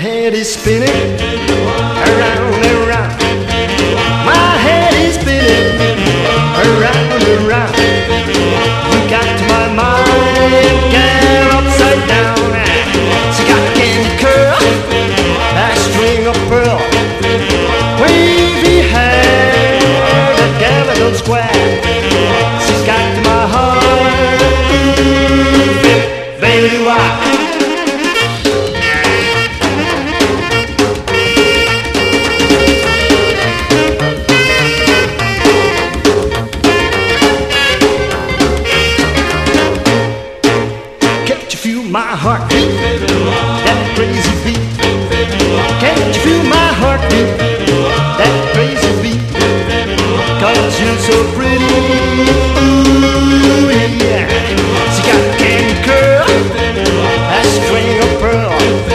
head is spinning around and round. My head is spinning around and round. You got my mind, girl, upside down. She got a candy curl, a string of pearl, wavy hair, that gal that don't square. She's got my heart, baby, why? My heartbeat, that crazy beat. Can't you feel my heartbeat, that crazy beat? 'Cause you're so pretty.